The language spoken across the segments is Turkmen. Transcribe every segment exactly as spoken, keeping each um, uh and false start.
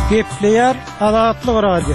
Gepleyer Azatlyk Radio.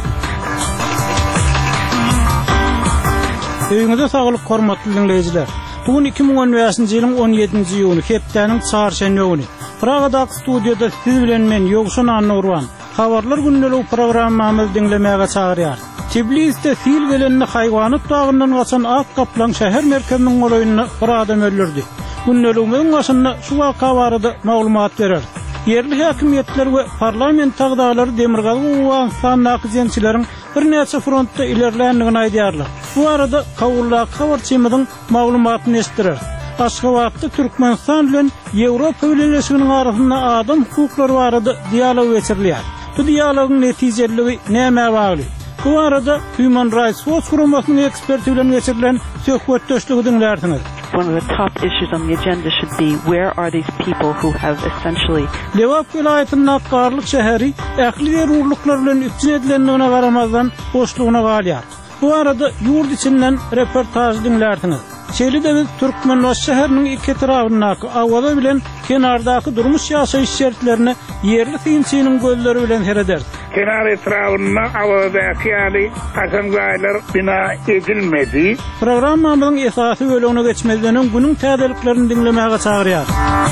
Öňüňizde saglyk hormatly dinleýijiler. Bugün iki bin on beşinji ýylyň on ýedinji ýyly hepdeniň çarşamba güni. Pragada studiýada siz bilen men Ýogşan Anurwan habarlar günlük programmamy dinlemäge çagyrýar. Tbilisde fil gelenini haýwanyt dagyndan gaçan ak kaplan şäher merkeziniň golaýyny bir adam öldürdi. Günlüğümüň başynda şu waka barada maglumat berer. Yerli häkimetler we parlament tagdalary Demirgal we sannaky jençileriň bir näçe frontda ilerleýändigini aýdýarlar. Bu arada kawullar habarçymyň maglumatyny esdirer. Aşgabatda Türkmenistan bilen Ýewropa Birleşiginiň arasynda adam hukuklary barada dialog geçirilýär. Bu dialogyň netijeligi näme bagly? Bu arada Human Rights Watch guramasynyň eksperti bilen geçirilen söhbetdeşligi dinlersiňiz. One of the top issues on the agenda should be where are these people who have essentially Lewap vilayatynyň Akgarlyk şäheri ähli derurluklar bilen üpçün edilendigine garamazdan boşlugyna galýar. Bu arada ýurt içinden reportaj dinlersiňiz. Şeýle biz Türkmenbaş şäheriniň iki etrabynaky awada bilen kenardaky durmuş ýaşaýyş şertlerini yerli synçynyň gözleri bilen hereder. Kenar etrabyna awadaky ýaly taşangaýlar bina edilmedi. Programmamyň esasy bölümine geçmeden öň günüň täzeliklerini dinlemäge çagyrýar.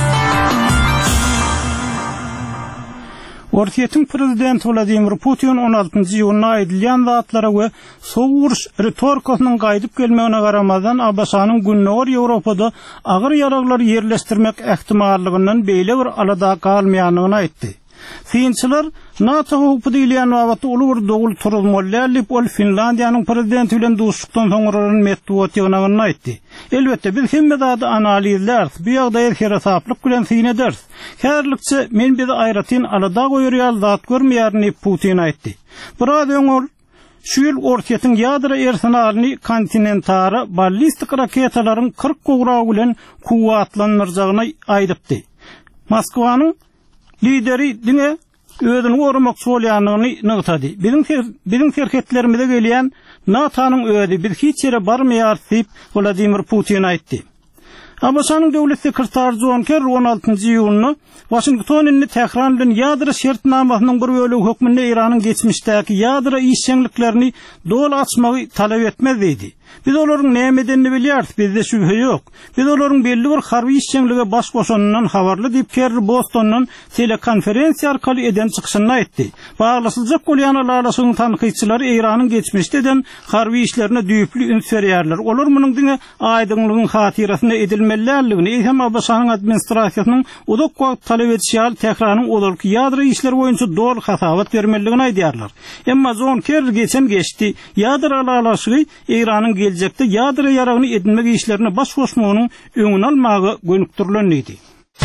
Ortiýetiň prezidenti Vladimir Putin on altynjy ýylyna aýdylýan zatlara we sowuruş retorikasynyň gaýdyp gelmegine garamazdan Abbasanyň günnäwir Ýewropada agyr ýaraglar ýerleşdirmek ähtimallygyndan beýle bir alada galmaýanyny aýtdy. Finçiler NATO hukuky diýilýän wagtda uly bir dogul turulmaly ol Finlandiýanyň prezidenti bilen dostlukdan soňradan Medvedew ýygynyny aýtdy. Elbetde biz hemme zady analizler, bu ýagdaýy herasaplyk bilen syň ederiz. Häzirlikçe men bizi aýratyn alada goýurýar zat görmeýärni Putin aýtdy. Biraz öňür şu ýyl ortiýetiň ýadra ersenalyny kontinentara ballistik raketalaryň kırk gogragy bilen kuwatlandyryjagyny aýdypdy. Moskwanyň lideri diňe özüni gorumakçy bolýanyny nygtady. Bizim bizim şerhetlerimizde gelýän NATO'nyň özi bir hiç ýere barmaýar diýip Vladimir Putin aýtdy. Abbasanyň döwlet sekretary John Kerry on altynjy ýylyny Washingtonyny Tehran bilen ýadra şertnamasynyň bir bölegi hökmünde Iranyň geçmişdäki ýadra işçiliklerini dol açmagy talap etmez diýdi. Biz olaryň nämedenini bilýäris, bizde şübhe ýok. Biz olaryň belli bir harby işçilige baş goşanyndan habarly diýip Kerry Bostondan telekonferensiýa arkaly eden çykyşyny aýtdy. Baglasyljak bolýan alalasyň tanqyçylary Iranyň geçmişde eden harby işlerine düýüpli üns berýärler. Olar munyň diňe aýdynlygyň hatirasyna edilmeliligini hem Abbasanyň administrasiýasynyň udak wagt talap etýär Tehranyň olarky ýadra işleri boýunça dol hasabat bermeligini aýdýarlar. Emma John Kerry geçen geçdi ýadra alalasy Iranyň gelecekte ýadra ýaragyny edinmek işlerine baş goşmagynyň öňüni almagy gönükdirilen idi.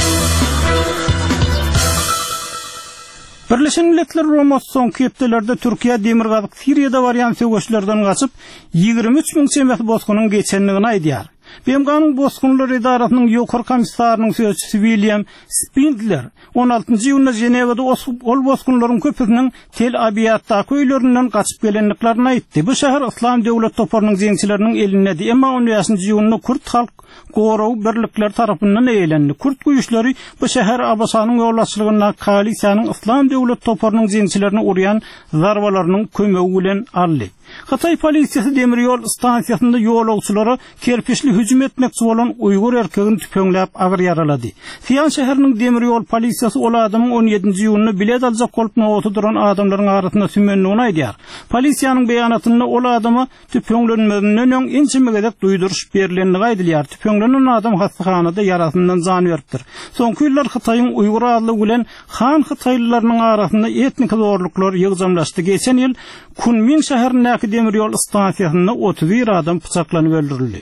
Birleşen Milletler Roma soňky hepdelerde Türkiýe Demirgazyk Siriýada barýan söwgeçlerden gaçyp ýygrimi üç miň çemet boskunyň geçenligini aýdýar. B M G'nyň boskunlar idarasynyň ýokary komissarynyň sözçüsi William Spindler on altynjy ýylda Jenewada ol boskunlaryň köpüsiniň Tel Abyaddaky öýlerinden gaçyp gelenliklerini aýtdy. Bu şäher Islam döwlet toparynyň jeňçileriniň elinde, emma on beşinji ýylyny Kürt halk goraw birlikler tarapyndan eýlendi. Kürt güýçleri bu şäher Abbasanyň ýoldaşlygyna koalisiýanyň Islam döwlet toparynyň jeňçilerini urýan zarbalarynyň kömegi bilen aldy. Hatay polisiýasy demir ýol stansiýasynda ýolagçylary kerpiçli hüjüm etmekçi bolan Uýgur erkegini tüpeňläp agyr ýaralady. Siýan şäheriniň demir ýol polisiýasy ol adamyň on ýedinji ýylyny bilet aljak bolup noty duran adamlaryň arasynda sümmenligini aýdýar. Polisiýanyň beýanatynda ol adamy tüpeňlenmeden öň inçimegedek duýduruş berilendigi aýdylýar. Tüpeňlenen adam hastahanada ýarasyndan jan beripdir. Soňky ýyllar Hitaýyň Uýgur adly bilen Han Hitaýlylarynyň arasynda etnik zorluklar ýygzamlaşdy. Geçen ýyl Kunming şäherinde demir ýol stansiýasynda otuz bir adam pyçaklanyp öldürildi.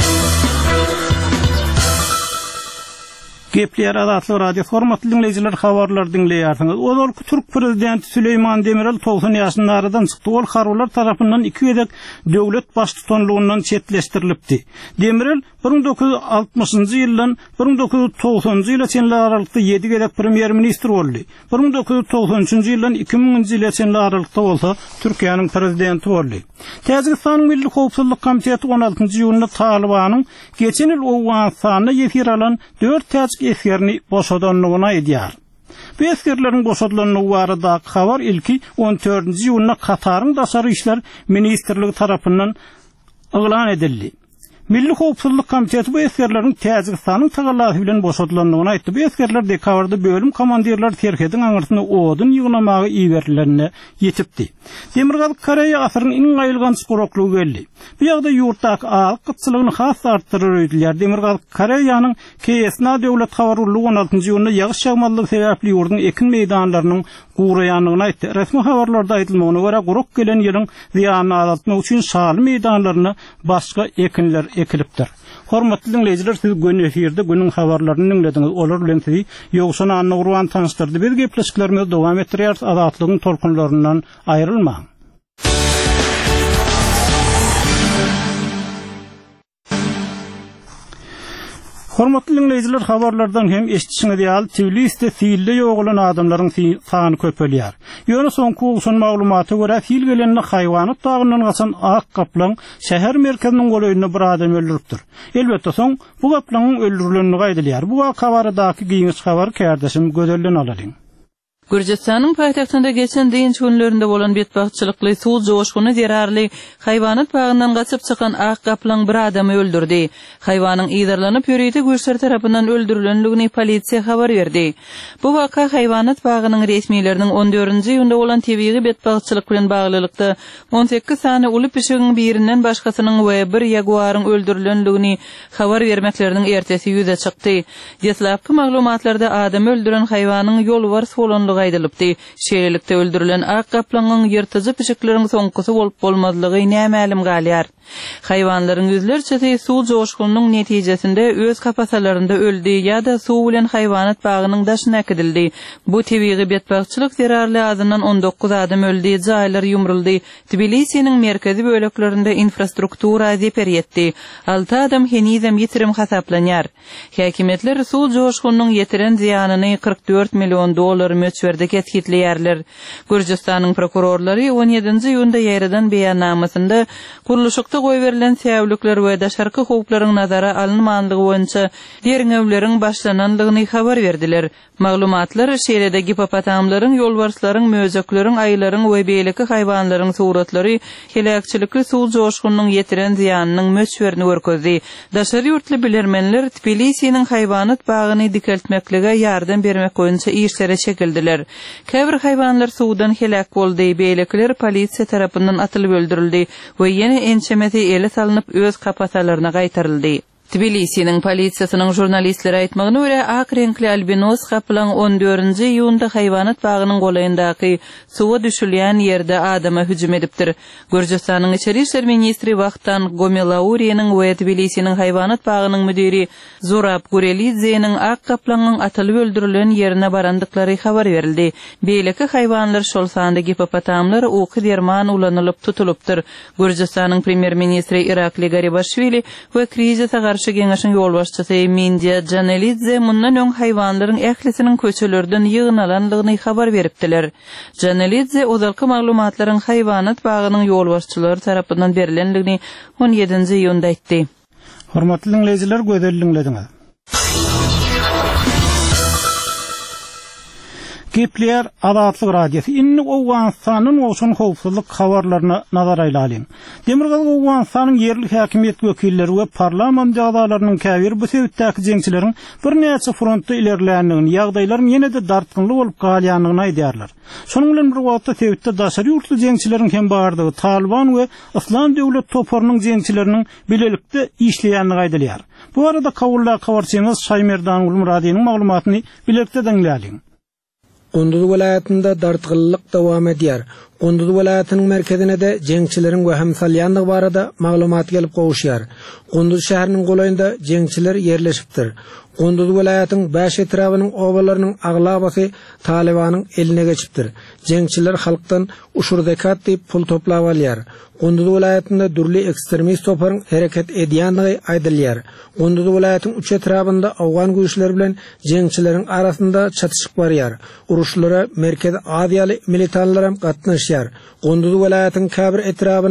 Gepleyer Azatlyk Radio hormatly dinleýijiler, habarlar dinleýärsiňiz. Ol Türk prezidenti Süleyman Demirel toğsan ýaşynda aradan çykdy. Ol harbylar tarapyndan iki ýedek döwlet baş tutanlygynyň çetleşdirilipdi. Demirel bir bin dokuz yüz altmışynjy ýyldan bir bin dokuz yüz togsanjy ýyla çenli aralykda ýedi gedek premier ministr boldy. bir bin dokuz yüz togsan üçinji ýyldan iki miňinji ýyla çenli aralykda bolsa Türkiýanyň prezidenti boldy. Täzgistanyň Milli Howpsuzlyk Komiteti on altynjy ýylda Talibanyň geçen ýyl Owganystanda ýefir alan dört täzgist eferini boşadanlygyna aýdýar. Bu eskerlerin boşadılanyny barada habar ilki on dördünji ýylyna Katar'ın daşary işler ministrligi tarapyndan elan edildi. Milli Howpsuzlyk Komiteti bu eskerlerin Täjikistanyň tagallaty bilen boşadylandygyny aýtdy. Bu eskerler dekabrda bölüm komandirler terheden aňyrtyny odun ýygnamagy iýerlerine ýetipdi. Demirgal Koreýa asyryň iň gaýylgan sporoklugy geldi. Bu ýagda ýurtdaky alyk gytçylygyny has artdyryr öýdüler. Demirgal Koreýanyň K S N döwlet habarlygy on altynjy ýylda ýagyş ýagmalylygy sebäpli ýurdun ekin meýdanlarynyň guraýanlygyny aýtdy. Resmi habarlarda aýdylmagyna görä guruk gelen ýylyň ziýanyny azaltmak üçin şaly meýdanlaryna başga ekinler ekilipdir. Hormatly dinleyijiler, siz gün efirde günün habarlaryny dinlediňiz. Olar bilen sizi ýogşuna anny urwan tanıştyrdy. Biz gepleşiklerimizi dowam etdirýär, azatlygyň tolkunlaryndan aýrylmaň. Hormatly dinleyijiler, habarlardan hem eşitişiňiz ýaly Tbiliside fiilde ýogulan adamlaryň sany köpelýär. Ýöne soňky ugsun maglumaty görä fiil gelenini haýwanat bagyndan gaçan ak kaplan şäher merkeziniň goýunyna bir adam öldüripdir. Elbetde soň bu kaplanyň öldürilenini gaýdylýar. Bu habardaky giňiş habar kärdeşim gözelden alalyň. Gürjistanyň paýtagtynda geçen diňç günlerinde bolan betbagtçylykly suw joşguny zerarly haýwanat bagyndan gaçyp çykan ak kaplan bir adamy öldürdi. Haýwanyň ýydarlanyp ýörüýdi güýçler tarapyndan öldürilenligini polisiýa habar berdi. Bu waka haýwanat bagynyň resmiýetleriniň on dördünji ýylynda bolan tebigy betbagtçylyk bilen baglylykda on sekiz sany uly pişigiň birinden başgasynyň we bir jaguaryň öldürilenligini habar bermekleriniň ertesi ýüze çykdy. Deslapky maglumatlarda adam öldüren haýwanyň ýolbars bolanlygy aýdylypdy. Şeýlelikde öldürilen ak kaplanyň ýyrtyjy pişikleriň soňkusy bolup bolmazlygy nämälim galýar. Haýwanlaryň ýüzlerçesi suw joşgunynyň netijesinde öz kapasalarynda öldi ýa-da suw bilen haýwanat bagynyň daşyna akdyldy. Bu tebigy betbagtçylyk zerarly azyndan on dokuz adam öldi, jaýlar ýumruldy. Tbilisiň merkezi böleklerinde infrastruktura zeper ýetdi. alty adam henizem ýitirim hasaplanýar. Häkimetler suw joşgunynyň ýetiren ziýanyny kırk dört milyon dolar möçberde ketgitleýärler. Gürjistanyň prokurorlary on ýedinji ýylda ýerden beýannamasynda kuruluşykda goý berilen täwirlikler we daşarky howplaryň nazara alynmandygy boýunça derňewleriň başlanandygyny habar berdiler. Maglumatlar şeýlede hipopotamlaryň, ýolbarslaryň, mözekleriň, aýlaryň we beýleki haýwanlaryň suratlary helakçylyky suw joşgunynyň ýetiren ziýanynyň möçberini görkezdi. Daşary ýurtly bilermenler Tbilisiň haýwanat bagyny dikeltmeklige ýardam bermek boýunça işlere çekildiler. Käbir haýwanlar suwdan helak boldy, beýlekiler polisiýa tarapyndan atylyp öldürildi we ýene ençemeti ele salynıp öz kapasalaryna gaýtaryldy. Tbilisiň polisiýasynyň jurnalistleri aýtmagyna görä ak renkli albinos kaplan on dördünji ýylynda haýwanat bagynyň golaýyndaky suwa düşülýän ýerde adama hüjüm edipdir. Gürjistanyň içeri işler ministri Wagtan Gomelauriýanyň we Tbilisiň haýwanat bagynyň müdiri Zurab Gurelidze'niň ak kaplanyň atylyp öldürilen ýerine barandyklary habar berildi. Beýleki haýwanlar şol sanda hipopotamlar uky derman ulanylyp tutulupdyr. Gürjistanyň premier ministri Irakli Garibashvili we krize Karşı Geňeşiň ýolbaşçysy Mindja Janelidze mundan öň haýwanlaryň ählisiniň köçelerden ýygnalandygyny habar beripdiler. Janelidze ozalky maglumatlaryň haýwanat bagynyň ýolbaşçylary tarapyndan berilenligini on ýedinji ýylda aýtdy. Hormatly dinleyijiler, gözelliňlediňiz. Gepler Azatlyk radiosu inni Owganstanyň oşun howpsuzlyk habarlaryna nazar aýlalyň. Demirgal Owganstanyň ýerli häkimiýet wekilleri we parlament ýagdalarynyň käbir bu sebäpdäki jeňçileriň bir näçe frontda ilerleýändigini, ýagdaýlaryň ýene-de dartgynly bolup galýanyny aýdýarlar. Şonuň bilen bir wagtda sebäpde daşary ýurtly jeňçileriň hem bardygy Taliban we Islam döwlet toparynyň jeňçileriniň bilelikde işleýänligi aýdylýar. Bu arada kawullar kawarçymyz Şaýmerdan Ulmuradynyň maglumatyny bilelikde dinläýäliň. Gonduz vilayatında dartgınlyk dowam edýär. Gonduz vilayatynyň merkezine de jeňçileriň we hemsalyanlygy barada maglumat gelip gowuşýar. Gonduz şäheriniň goýunda jeňçiler ýerleşipdir. Gonduz vilayatynyň beş etrabynyň obalarynyň aglabasy Talibanyň eline geçipdir. Jeňçiler halkdan uşur zekat diýip pul toplap alýar. Gonduz vilayatynda dürli ekstremist toparyň hereket edýänligi aýdylýar. Gonduz vilayatynyň üç etrabynda awgan güýçleri bilen jeňçileriň arasynda çatışyk barýar. Uruşlara Merkez Aziýaly militanlar hem gatnaşýar. Gonduz vilayatynyň käbir etrabynyň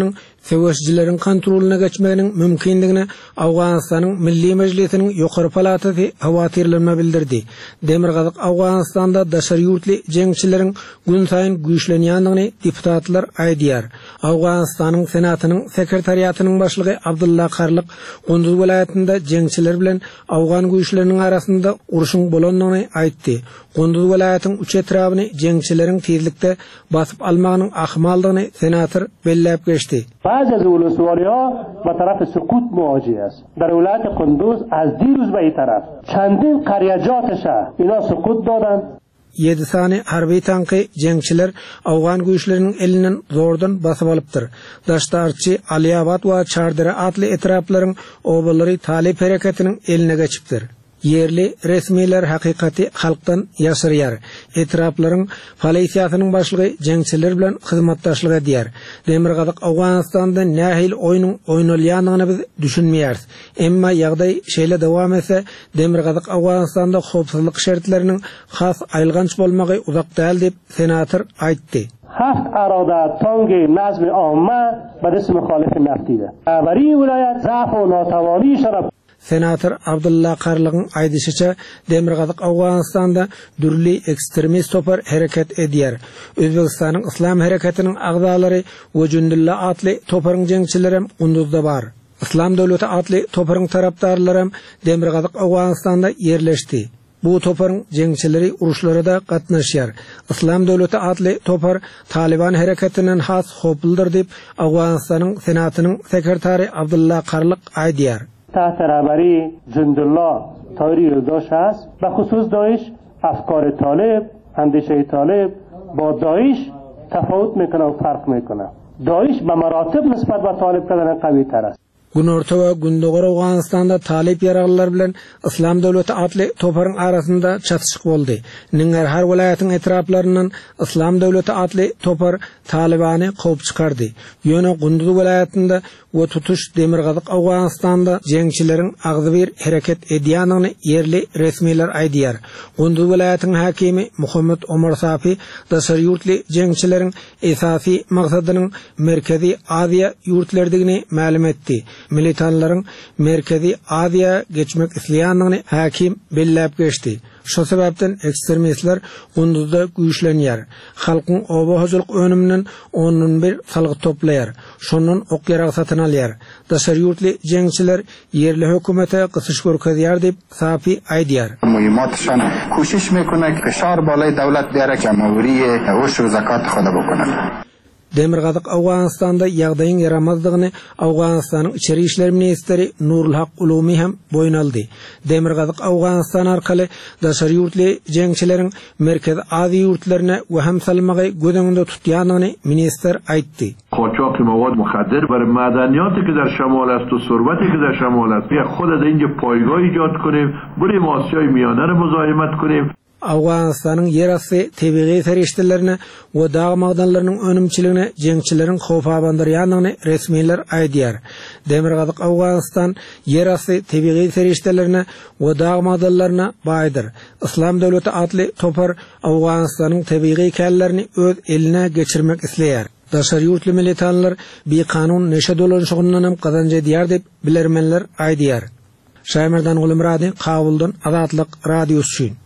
Söwüşçilerin kontrolüne geçmeginin mümkindigine Awganystanyň Milli Mejlisiniň ýokary palatasy hawatirlenme bildirdi. Demirgazyk Awganystanda daşary ýurtly jeňçileriň gün saýyn güýçlenýändigini deputatlar aýdýar. Awganystanyň senatynyň sekretariatynyň başlygy Abdulla Karlyk Gonduz welaýatynda jeňçiler bilen Awgan güýçleriniň arasynda uruşuň bolandygyny aýtdy. Gonduz welaýatynyň üç etrabyny jeňçileriň tezlikde basyp almagynyň ahmaldygyny senator belläp geçdi. بعض از ولسوالی‌ها به طرف سقوط مواجه است. در ولایت قندوز از دیروز به این طرف چندین قریه‌جاتش اینا سقوط دادن. yedi sany harbiy tanky jeňçiler Awgan güýçleriniň elinden zordan basyp alypdyr. Daştarçy Aliyabad we Çardara atly etraplaryň obalary talip hereketiniň eline geçipdir. Yerli resmiler haqiqati halkdan ýaşyrýar. Etraplaryň polisiýasynyň başlygy jeňçiler bilen hyzmatdaşlyk edýär. Demirgazyk Awganystanda nähil oýnyň oýnalýanyny biz düşünmeýäris. Emma ýagdaý şeýle dowam etse, Demirgazyk Awganystanda howpsuzlyk şertleriniň has aýlganç bolmagy uzak däl diýip senator aýtdy. هفت اراده تانگ نظم عامه به دست مخالف نفتیده. برای ولایت ضعف و ناتوانی شرف Senator Abdulla Karlygyň aýdyşyça Demirgazyk Awganystanda dürli ekstremist topar hereket edýär. Özbegistanyň Islam hereketiniň agdalary we Jundullah atly toparyň jeňçileri hem Gunduzda bar. Islam döwleti atly toparyň tarapdarlary hem Demirgazyk Awganystanda yerleşdi. Bu toparyň jeňçileri uruşlarida gatnaşýar. Islam döwleti atly topar Taliban hereketinden has hopuldyr diýip Awganystanyň senatynyň sekretary Abdulla Karlyk aýdýar. تحت رهبری جندالله طاهری رضاش هست. به خصوص داعش افکار طالب، اندیشه طالب با داعش تفاوت میکنه و فرق میکنه. داعش به مراتب نسبت به طالب کردن قوی تر است. Gün orta we gündogor Awganystanda talip ýaraglylar bilen Islam döwleti atly toparyň arasynda çatışyk boldy. Niňer har welaýatyň etraplarynyň Islam döwleti atly topar Talibany gowy çykardy. Ýöne Gunduz welaýatynda we tutuş Demirgazyk Awganystanda jeňçileriň agzy bir hereket edýändigini yerli resmiler aýdýar. Gunduz welaýatynyň hakimi Muhammed Omar Safi daşary ýurtly jeňçileriň esasy maksadynyň Merkezi Aziýa ýurtlaryndagyny ma'lum etdi. Militanlaryň Merkezi Aziýa geçmek isleýändigini hakim belläp geçdi. Şu sebäpden ekstremistler Gunduzda güýçlenýär. Halkyň obahojulyk önümden onun bir salgy toplaýar. Şonun ok ýarag satyn alýar. Daşary ýurtly jeňçiler yerli hökümete gysyş görkezýär diýip Safi aýdýar. Muhimmatşan koşiş mekonek feşar balay dowlat berek jamhuriye o şu zakat hoda bokanak. Demirgazyk Awganystanda ýagdaýyň yaramazdygyny Awganystanyň içeri işler ministeri Nurul Haq Ulumy hem boýnaldy. Demirgazyk Awganystan arkaly daşary ýurtly jeňçileriň Merkez Aziýa ýurtlaryna we hem salmagy gödüňde tutýanyny minister aýtdy. قاچاق مواد مخدر برای معدنیاتی که در شمال است و ثروتی که در شمال است بیا خود از اینجا پایگاه ایجاد کنیم بریم آسیای میانه رو مزاحمت کنیم. Awganystanyň yerasy tebigy feriştelerini we dağ magdanlarynyň önümçiligine jeňçileriň howpabandyrýandygyny resmiler aýdýar. Demirgazyk Awganystan yerasy tebigy feriştelerini we dağ magdanlaryna baýdyr. Islam döwleti atly topar Awganystanyň tebigy kellerini öz eline geçirmek isleýär. Daşary ýurtly militanlar bir kanun neşe dolanşygynyň hem gazanç edýär diýip bilermenler aýdýar. Şaýmerdan Gulumrady, Kabuldan Azatlyk radiosu üçin.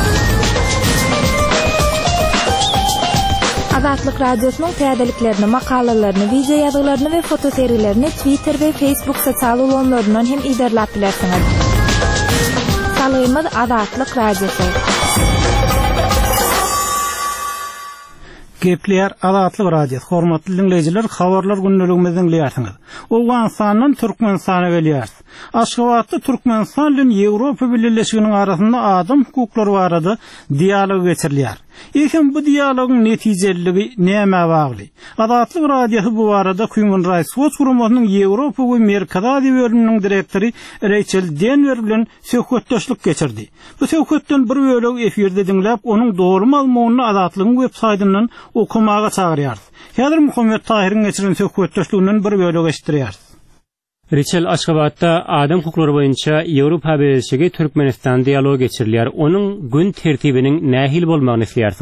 Azatlyk radiosynyň täzeliklerini, makalalaryny, video ýazgylaryny we fotoseriýelerini Twitter we Facebook sosial ulanlaryndan hem iderläp bilersiňiz. Salaýymyz Azatlyk radiosu. Gepler Azatlyk radiosu. Hormatly dinleýijiler, habarlar günneligimizden dinleýärsiňiz. Awganystanyň Türkmenistana gelýär. Aşgabatda Türkmenistan bilen Ýewropa Birleşiginiň arasynda adam hukuklary barada dialog geçirilýär. Ekim bu dialogyň netijeliligi näme bagly? Azatlyk radiosu bu barada Human Rights Watch guramasynyň Ýewropa we Merkez Aziýa bölüminiň direktori Rachel Denver bilen söhbetdeşlik geçirdi. Bu söhbetden bir bölek efirde dinläp, onuň dogry malumlatyny Azatlygyň websaytyndan okumaga çagyrýar. Häzir Muhammed Tahiriň geçiren söhbetdeşliginden bir bölek eşitdirýär. Rachel Aşgabatda adam hukuklary boýunça Ýewropa Birleşigi Türkmenistan dialog geçirilýär. Onuň gün tertibiniň nähil bolmagyny isleýärsiňiz?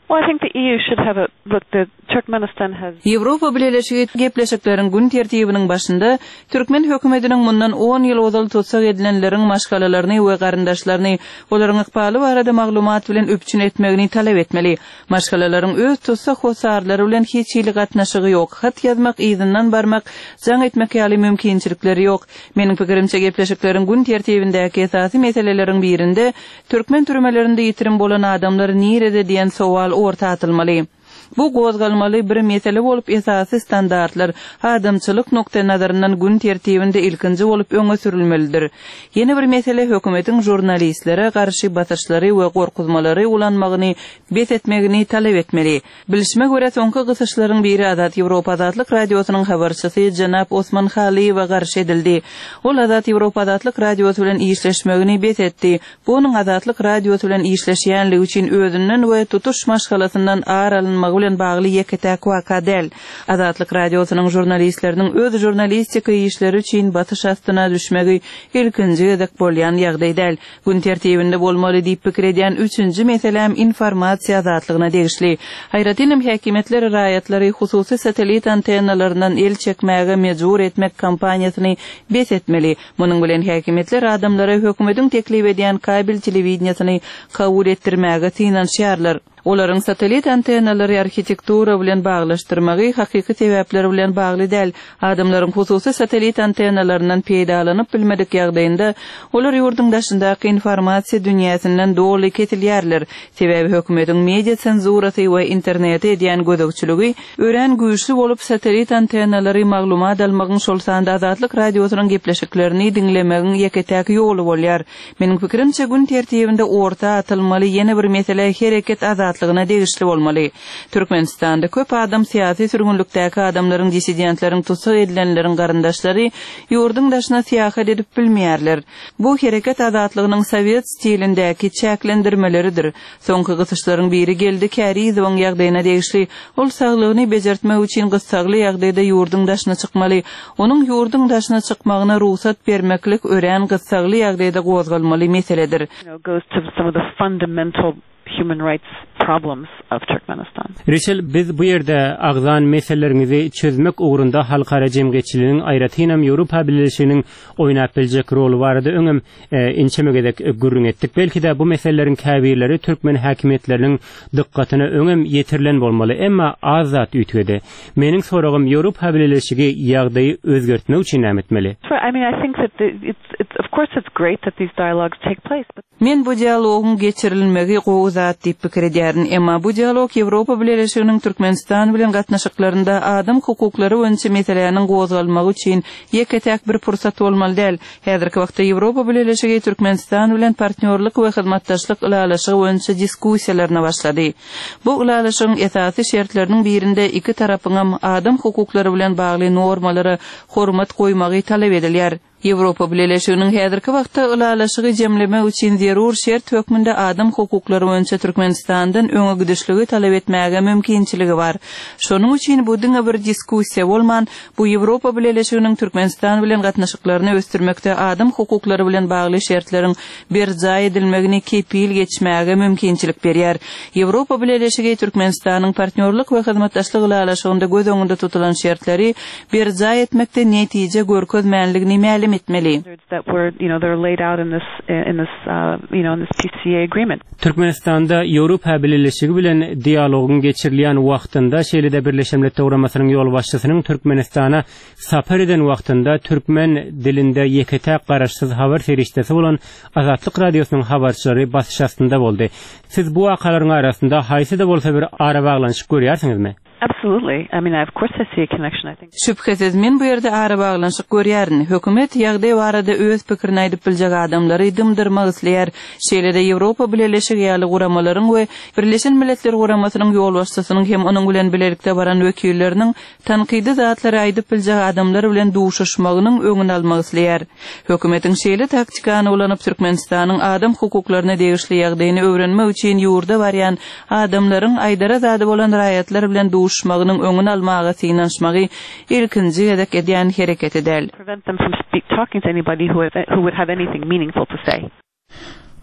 Well, I think the E U should have a look. The Turkmenistan has. Европа Birleşigi gepleşiklerin gün tertibinin başında Türkmen hökümetinin mundan on ýyl ozal tutsak edilenlerin maşgalalaryny we garyndaşlaryny olaryň ykbaly barada maglumat bilen öpçün etmegini talep etmeli. Maşgalalaryň öz tutsak hosarlary bilen hiç ýyly gatnaşygy ýok. Hat ýazmak, ýyzyndan barmak, jaň etmek ýaly mümkinçilikleri ýok. Meniň pikirimçe gepleşiklerin gün tertibindäki esasy meseleleriň birinde Türkmen türmelerinde ýitirim bolan adamlar nirede diýen sowal orta atylmaly. Bu gozgalmaly bir mesele bolup esasy standartlar adamçylyk nokta nazaryndan gün tertibinde ilkinji bolup öňe sürülmelidir. Ýene bir mesele hökümetiň jurnalistlere garşy basyşlary we gorkuzmalary ulanmagyny betetmegini talep etmeli. Bilişime görä soňky gysyşlaryň biri Azat Ýewropa Azatlyk radiosynyň habarçysy Janap Osman Haliýew garşy edildi. Ol Azat Ýewropa Azatlyk radiosu bilen işleşmegini betetdi. Bunyň Azatlyk radiosu bilen işleşýänligi üçin özünden we tutuş maşgalasyndan aralynmagy bilen bagly ýeketäk waka del. Azatlyk radiosynyň jurnalistleriniň öz jurnalistika işleri üçin batyş astyna düşmegi ilkinji edek bolýan ýagdaý del. Gün tertibinde bolmaly diýip pikir edýän üçünji meselem informasiýa azatlygyna degişli. Hayratynam häkimetleri raýatlary hususy satelit antennalaryndan el çekmäge mejbur etmek kampaniýasyny besetmeli. Munyň bilen häkimetler adamlara hökümetiň teklip edýän kabel telewizionyny kabul etdirmäge synanşýarlar. Olaryň satelit antennalary arhitektura bilen baglaşdyrmagy hakyky sebäpler bilen bagly däl. Adamlaryň hususy satelit antennalarynyň peýdalanyp bilmedik ýagdaýynda olar ýurdun daşyndaky informasiýa dünýäsinden doly ketilýärler. Sebäbi hökümetiň media senzurasy we internete edýän gözegçiligi ören güýçli bolup satelit antennalary maglumat almagyň şol sanda Azatlyk radiosynyň gepleşiklerini dinlemegiň ýeketäk ýoly bolýar. Meniň pikirimçe gün tertibinde orta atylmaly ýene bir mesele hereket azat azatlygyna degişli bolmaly. Türkmenistanda köp adam siýasy sürgünlükdäki adamlaryň dissidentleriň tutsak edilenleriň garyndaşlary ýurdun daşyna siýahat edip bilmeýärler. Bu hereket azatlygynyň Sowet stilindäki çäklendirmeleridir. Soňky gysyşlaryň biri geldi Kärizowyň ýagdaýyna degişli. Ol saglygyny bejertmek üçin gyssagly ýagdaýda ýurdun daşyna çykmaly. Onuň ýurdun daşyna çykmagyna ruhsat bermeklik ören gyssagly ýagdaýda gozgalmaly meseledir. Goes to some of the fundamental human rights problems of Turkmenistan. Reşel, biz bu yerde agzan meselelerini çözmek uğrunda halkara cemgyetçiliğinin aýratynam Ýewropa Birleşiginiň oýnap biljek rolu barada öňüm e, inçemegedek gürrüň etdik. Belki de bu meselelerin käbirleri Türkmen häkimetleriniň dykkatyna öňüm ýetirlen bolmaly, emma azat ütgede. Meniň soragym Ýewropa Birleşigi ýagdaýy özgertmek üçin näme etmeli? I mean, I think that the, it's, it's of course it's great that these dialogues take place. But men bu dialogyň geçirilmegi gowzat diýip pikir edýärin, emma bu dialog Ýewropa Birleşiginiň Türkmenistan bilen gatnaşyklarynda adam hukuklary boýunça meselelerini gozgalmagy üçin ýeketäk bir pursat bolmaly däl. Häzirki wagtda Ýewropa Birleşigi Türkmenistan bilen partnerlik we hyzmatdaşlyk ulalaşygy boýunça diskussiýalaryna başlady. Bu ulalaşygyň esasy şertleriniň birinde iki tarapyňam adam hukuklary bilen bagly normalary hormat goýmagy talep edilýär. Ýewropa Birleşiginiň häzirki wagtda ulalaşygy jemlemek üçin zerur şert hökmünde adam hukuklary boýunça Türkmenistandan öňe gidişligi talep etmäge mümkinçiligi bar. Şonuň üçin bu diňe bir diskussiýa bolman, bu Ýewropa Birleşiginiň Türkmenistan bilen gatnaşyklaryny ösdürmekde adam hukuklary bilen bagly şertleriň berja edilmegini kepil geçmäge mümkinçilik berýär. Ýewropa Birleşigi Türkmenistanyň partnerlik we hyzmatdaşlyk ulalaşygynda göz öňünde tutulan şertleri berja etmekde netije görkezmänligini mälim etmeli. That were, you know, they're laid out in this in this uh, you know, in this P C A agreement. Türkmenistanda Ýewropa Birleşigi bilen dialogyň geçirilýän wagtynda şeýlede Birleşen Milletler Ugrammasynyň ýol başçysynyň Türkmenistana sapar eden wagtynda türkmen dilinde ýeketäk garaşsyz habar feriştesi bolan Azatlyk radiosynyň habarçylary basyş astynda boldy. Siz bu wakalaryň arasynda haýsy da bolsa bir ara baglanşyk görýärsiňizmi? Absolutely. I mean, of course I see a connection, I think. Şüphesiz men bu ýerde ara baglanşyk görýärin. Hökümet ýagdaý barada öz pikirini aýdyp biljek adamlary dymdyrmak isleýär. Şeýlede Ýewropa Birleşigi ýaly guramalaryň we Birleşen Milletler Guramasynyň ýol başçysynyň hem onuň bilen bilelikde baran wekilleriniň tankydy zatlary aýdyp biljek adamlar bilen duşuşmagynyň öňüni almak isleýär. Hökümetiň şeýle taktikany ulanyp Türkmenistanyň adam hukuklaryna degişli ýagdaýyny öwrenmek üçin ýurda barýan adamlaryň aýdara zady bolan raýatlar bilen duşmagynyň öňüni almagy synanşmagy ilkinji edek edýän hereket edel. Prevent them from speak, talking to anybody who, have, who would have anything meaningful to say.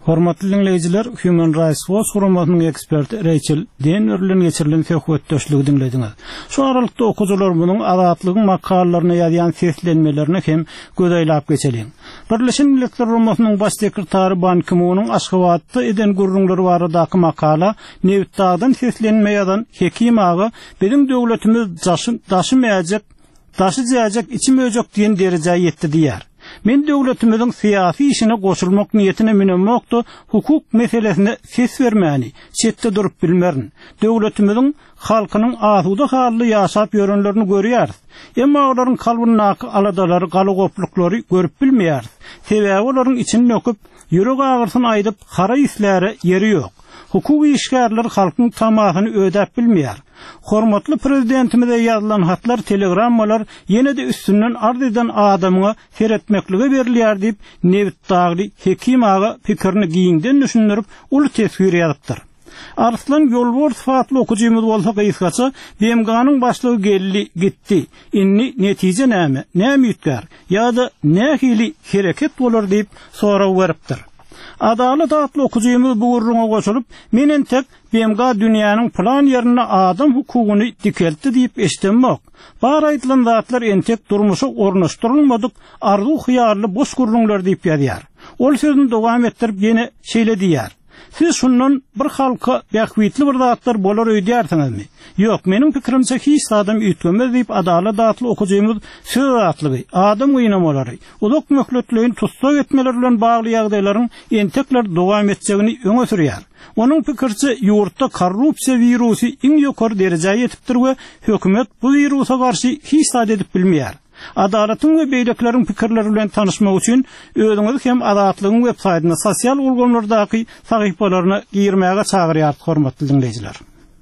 Hormatly dinleyijiler, Human Rights Watch guramatynyň eksperti Rachel Denver bilen geçirilen söhbetdeşligi dinlediňiz. Şu aralykda okujular munyň azatlygyň makalalaryna ýazýan seslenmelerini hem gözeýläp geçelim. Birleşen Milletler Guramatynyň baş sekretary Ban Ki-moonyň Aşgabatda eden gurrunlary baradaky makala Newt'dan seslenme ýazan Hekim agy bizim döwletimiz daşymaýajak, daşyjak içimejek diýen derejäge ýetdi diýär. Men döwletimiziň syýasy işine goşulmak niýetine minenmokda hukuk meselesine ses bermäni, çetde durup bilmerin. Döwletimiziň halkynyň azuda hally ýaşap ýörenlerini görýär. Emma olaryň kalbyny aladalary, galygoplukları görüp bilmeýär. Sebäbi olaryň içini nöküp, ýürek agyrsyn aýdyp, hara isläre ýeri ýok. Hukuky işgärler halkyň tamahyny ödäp bilmeýär. Hormatly prezidentimize ýazylan hatlar, telegrammalar ýene-de üstünden ardydan adamyňa seretmekligi berilýär diýip Newt'dagy Hekim agy pikirini giýinden düşündirip uly tesvir ýazypdyr. Arslan Ýolbor syfatly okujymyz bolsa gysgaça B M G'nyň başlygy geldi gitdi. Inni netije näme? Näme ýetgär? Ýa-da nähili hereket bolar diýip sorag beripdir. Adalet adlı okujymyz bu gurruna goşulyp, menen tek B M G dünýäniň plan ýerine adam hukugyny dikeltdi diýip eşitmek. Bar aýdylan zatlar entek durmuşy ornaşdyrylmadyk, arzu hyýarly boş gurrunlar diýip ýazýar. Ol sözüni dowam etdirip ýene şeýle diýär. Siz şundan bir halka ýakwytly bir zatlar bolar öýdýärsiňizmi? Ýok, meniň pikirimçe hiç adam üýtgemez diýip adalet adly okujymyz söz atlygy, adam oýnamalary, uluk möhletlerini tutsak etmeler bilen bagly ýagdaýlaryň entekler dowam etjegini öňe sürýär. Onun pikirçe ýurtda korrupsiýa wirusy iň ýokary derejäge ýetipdir we hökümet bu wirusa garşy hiç sad edip bilmeýär. Adalatyň we beýlekleriň pikirleri bilen tanışmak üçin özüňiz hem adatlygyň websaýtyna, sosial ulgamlardaky sahypalaryna girmäge çagyrýar, hormatly dinleyijiler.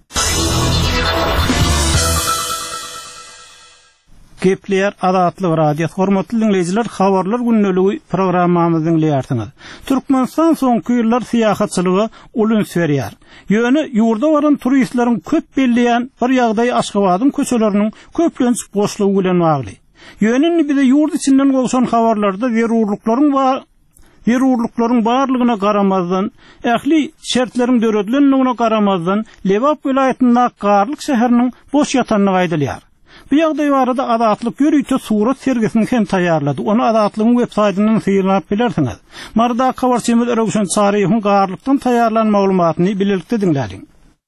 Gepler adatly radio hormatly dinleyijiler, habarlar günneligi programmamyzy dinleýärsiňiz. Türkmenistan soňky ýyllar syýahatçylygy ulun sürýär. Ýöne ýurda baran turistleriň köp belleýän bir ýagdaý Aşgabatyň köçeleriniň köplenç boşlugy bilen bagly. Ýöne bir de ýurt içinden bolşan habarlarda zerurlyklaryň bar zerurlyklaryň barlygyna garamazdan, ähli şertleriň döredilendigine garamazdan Lewap vilayatynyň Garlyk şäheriniň boş ýatanyny aýdylýar. Bu ýagdaý barada adatlyk ýörüýte surat sergisini hem taýýarlady. Onu adatlygyň websaýtynyň syýrlap bilersiňiz. Marda habarçymyz Erogşan Çaryýewiň Garlykdan taýýarlan maglumatyny bilelikde dinlädiň.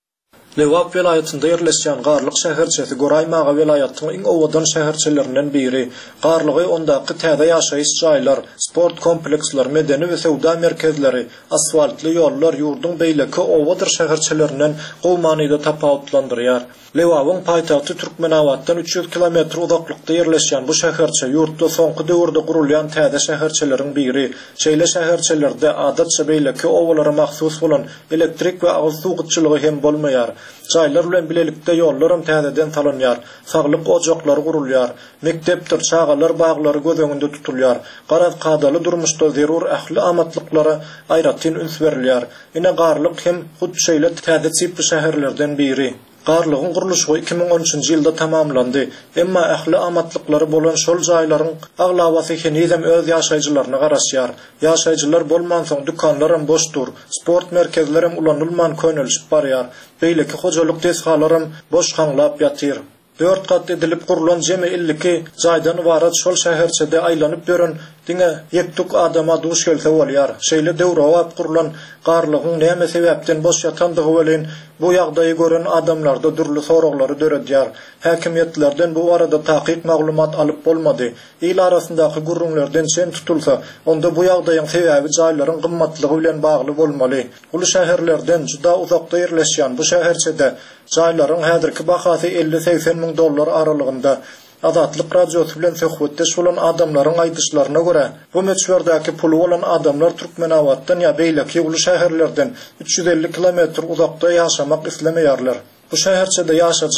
Lewap vilayatynda ýerleşýän Garlyk şäherçesi Goraymaga vilayatynyň iň owadan şäherçilerinden biri. Garlygy ondaky täze ýaşaýyş jaýlar, sport kompleksleri, medeni we sowda merkezleri, asfaltly ýollar ýurdun beýleki owadyr şäherçilerinden gowmanyda tapawutlandyrýar. Lewapyň paýtagty Türkmenawatdan üç ýüz kilometr uzaklykda ýerleşýän bu şäherçe ýurtda soňky döwürde gurulýan täze şäherçileriň biri. Şeýle şäherçilerde adatça beýleki owalara mahsus bolan elektrik we agyz suwgutçylygy hem bolmaýar. Jaýlar bilen bilelikde ýollar hem täzeden salanýar, saglyk ojaklary gurulýar, mektepdir, çagalar, baglary göz öňünde tutulýar. Garaz kadaly durmuşda zerur ähli amatlyklara aýratyn üns berilýär. Ine Garlyk hem hut şeýle täze çypy şäherlerden biri. Garlygyň guruluşy iki ming on üçinji ýylda tamamlandy. Emma ähli amatlykları bolan şol jaýlaryň aglawasy henizem öz ýaşaýjylaryna garaşýar. Ýaşaýjylar bolman soň dükanlar hem boşdur, sport merkezleri hem ulanylman könülşip barýar. Beýleki hojalyk desgalary hem boş haňlap ýatyr. Dört kat edilip kurulan jemi illiki jaýdan ibarat şol şäherçede aýlanyp ýören diňe ýektuk adama duş gelse bolýar. Şeýle döwrewap kurulan Garlygyň näme sebäpden boş ýatandygy bilen bu ýagdaýy gören adamlarda dürli soraglary döredýär. Häkimiýetlerden bu arada takyk maglumat alyp bolmady. Il arasyndaky gurrunlardan sen tutulsa, onda bu ýagdaýyň sebäbi jaýlaryň gymmatlygy bilen bagly bolmaly. Uly şäherlerden juda uzakda ýerleşýän bu şäherçede jaýlaryň häzirki bahasy elli seksen ming dollar aralygynda. Adatlyk radiosu bilen söhbetdeş bolan adamlaryň aýdyşlaryna görä, bu meçberdaky puly bolan adamlar Türkmenawatdan ýa beýleki uly şäherlerden üç ýüz elli kilometr uzakda ýaşamak islemeýärler. Bu şäherçede ýaşajak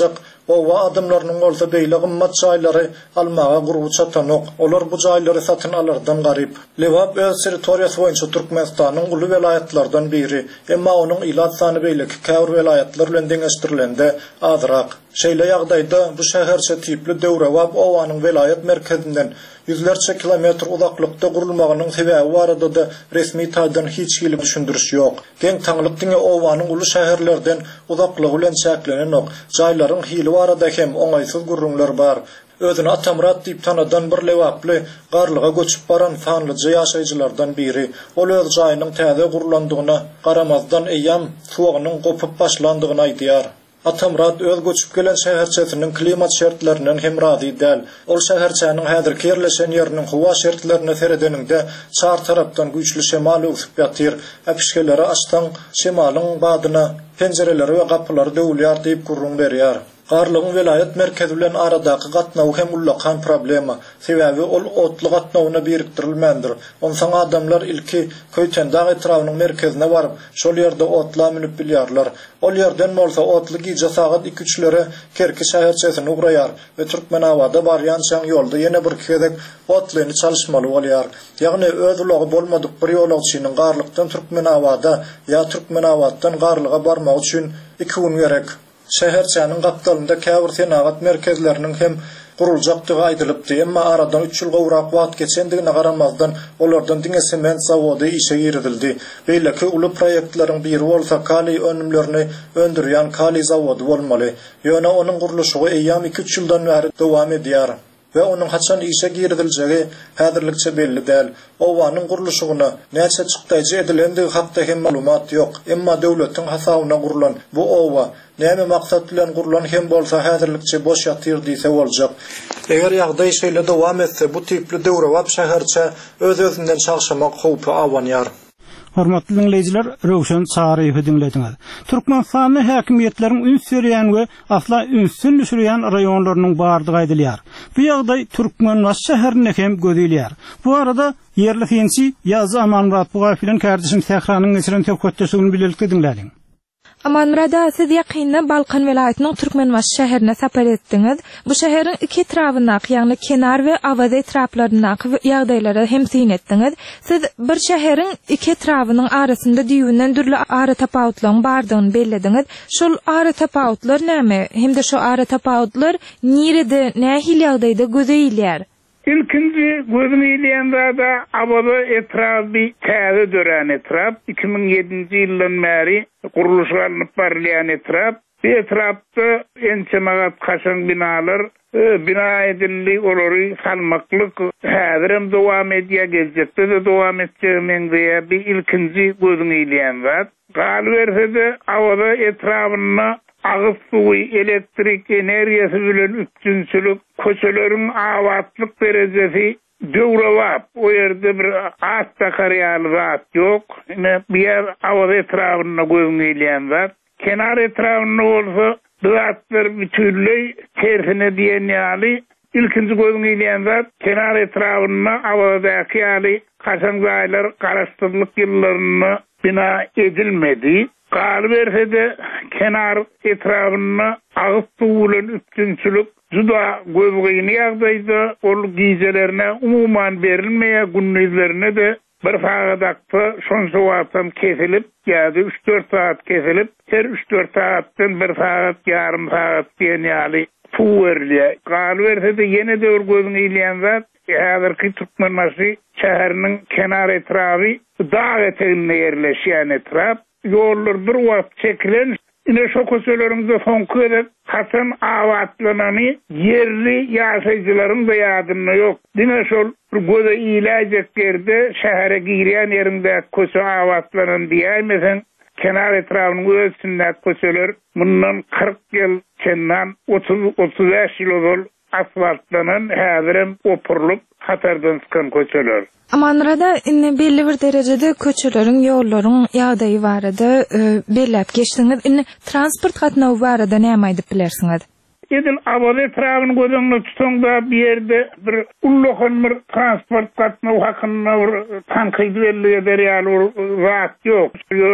Owa adamlarının olsa beýle gymmat jaýlary almaga gurbu çatanok. Olar bu jaýlary satyn alardan garyp. Lewap öz territoriýasy boýunça Türkmenistanyň uly welaýatlardan biri. Emma onuň ilat sany beýle käwr welaýatlar bilen deňeşdirilende azrak. Şeýle ýagdaýda bu şäherçe tipli Döwrewap owanyň welaýat merkezinden yüzlerce kilometr uzaklykda gurulmagynyň sebäbi barada da resmi taýdan hiç hili düşündiriş ýok. Geň taňlyk diňe owanyň uly şäherlerden uzaklygy bilen çäklenenok. Jaýlaryň hili barada hem oňaýsyz gurrunlar bar. Özüni Atamrat diýip tanadan bir lewaply garlyga göçüp baran sanlyjy ýaşaýjylardan biri. Ol öz jaýynyň täze gurulandygyna garamazdan eýam suwagynyň gopup başlandygyny aýdýar. Atamrat öz göçüp gelen şäherçesiniň klimat şertlerinden hem razy däl. Ol şäherçäniň häzirki ýerleşen ýeriniň howa şertlerini seredeninde çar tarapdan güýçli şemal usyp ýatyr. Äpişkeleri açdan şemalyň badyna penjereleri we gapylary döwülýär diýip gurrun berýär. Garlygyň welaýat merkezi bilen aradaky gatnaw hem ullakan problema. Sebäbi ol otly gatnawyna birikdirilmendir. Onsoň adamlar ilki Köýtendäg etrawynyň merkezine baryp, şol ýerde otla minip bilýärler. Ol ýerden bolsa otly gije sagat iki üçlere Kerki şäherçesine ugraýar we Türkmenawada barýan şaň ýolda ýene bir kedek otlyny çalışmaly bolýar. Ýagny öz ulogy bolmadyk bir ýolagçynyň garlykdan Türkmenawada ýa Türkmenawatdan garlyga barmak üçin iki gün gerek. Şäherçäniň gapdalynda käbir senagat merkezleriniň hem guruljakdygy aýdylypdy, emma aradan üç ýyl gowrak wagt geçendigine garamazdan olardan diňe sement zawody işe girildi. Beýleki uly proýektlaryň biri bolsa kali önümlerini öndürýän kali zawody bolmaly. Ýöne onuň guruluşy eýam iki üç ýyldan bäri dowam edýär. Ve onun haçan işe girileceği häzirlikçe belli däl. Owanyň guruluşyna näçe çykdaýjy edilendiği hakda hem maglumat ýok. Emma döwletiň hasabyna gurulan bu owa näme maksat bilen gurulan hem bolsa häzirlikçe boş ýatyr diýse boljak. Eger ýagdaý şeýle dowam etse bu tipli Döwrewap şäherçe öz-özünden çagşamak howpy awanýar. Hormatly dinleyijiler, Röwşen Çaryýewy dinlediňiz. Türkmenistanyň häkimiýetleriň üns berýän we asla ünsün düşürýän raýonlarynyň bardygy aýdylýar. Bu ýagdaý Türkmenbaş şäherine hem gözelýär. Bu arada yerli finsi ýazy Amanmurat Bugaýew bilen kardeşim Sehranyň geçiren töhfetdeşigini bilelikde dinlädiň. Amanmurada siz ýakynda Balkan welaýatynyň Türkmenbaş şäherine sapar etdiňiz. Bu şäheriň iki etrawyna, ýagny kenar we awaz etraplaryna ýagdaýlara hem syn etdiňiz. Siz bir şäheriň iki etrawynyň arasynda diýünden dürli ara tapawutlaryň bardygyny bellediňiz. Şol ara tapawutlar näme? Hemde şo ara tapawutlar nirede, nähil ýagdaýda gözeýilýär? İlkinci gözünü ýylanda da abalı etrafı täze dören etraf. iki bin yedinci ýyldan bäri guruluşy alınıp barýan etraf. Bu etrafda ençemagat kaşan binalar bina edildi, olary salmaklyk häzirem dowam edýär, geljekde de dowam etjeginde bir ilkinji gözünü ýylanda. Galberse awada etrawyna agyz suwy, elektrik energiýasy bilen üçinçilik, köçeleriň awatlyk derejesi Döwrewap. O ýerde bir asta karýaly zat ýok. Bu ýer awaz etrawyna gözüňi ýylanda. Kenar etrawyna bolsa zatlar bütünlüğ tersine diýen ýaly ilkinji gözüňi ýylanda kenar etrawyna awazdaky ýaly kaşan gaýlar garaşdyrlyk ýyllaryny bina edilmedi. Galbersede kenar etrawyna agyz suwy bilen üçinçilik juda gözüňi ýagdaýda ol gizelerine umuman berilmeýär, gündüzlerine de bir sagatda şonça wagtam kesilip, ýa-da üç dört saat kesilip, her üç dört saatdan bir saat, ýarym saat diýen ýaly puwerli. Galbersede ýene de ol gözüňi ýylanda häzirki Türkmenbaşy şäheriniň kenar etrawy dağ eteginde ýerleşýän etraf. Yollar bir wagt çekilen, ine şo köçeleriňizde soňky edip hasan awatlanany yerli ýaşaýjylaryň da ýadyna ýok. Dine şol göze ýylaýjak ýerde şähere girýän ýerinde köçe awatlanan diýmesen, kenar etrawynyň özünde köçeler mundan kırk ýyl çendan otuz otuz beş ýyl ol asfaltlanan häzirem opurlyp hatardan çykan köçeler. Amanrada inne belli bir derejede köçeleriň, ýollaryň ýagdaýy barada e, bellep geçdiňiz. Inne transport gatnawy barada näme aýdyp bilersiňiz? Edil awaz etrawyny gözüňde tutsaňda bir ýerde bir ullakan bir transport gatnawy hakynda bir tanqid belli berýär zat ýok. Ýöne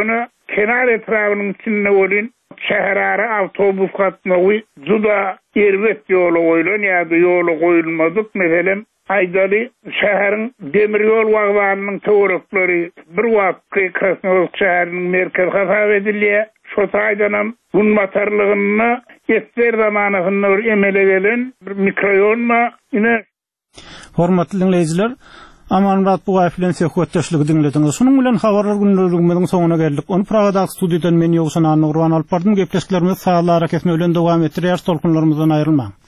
kenar etrafının içinde olin şehrara avtobus katmağı juda erbet yolu koyulan ya da yolu koyulmadık. Mesela Aydalı şehrin demir yol vagdanının teorikleri bir vakti Krasnoyarsk şehrinin merkez hasap ediliye. Şu saydanam bun matarlığını etler zamanında bir emele gelen bir mikroyon ma yine. Hormatly dinleyijiler, Amanrat bu gayfilen söhbetdeşligi dinlediniz. Şunun bilen habarlar günlerimiziň soňuna geldik. Onu Pragada studiýadan men ýogsan Anurwan alyp bardym. Gepleşiklerimiz saatlara kesme bilen dowam etdirýär. Tolkunlarymyzdan aýrylmaň.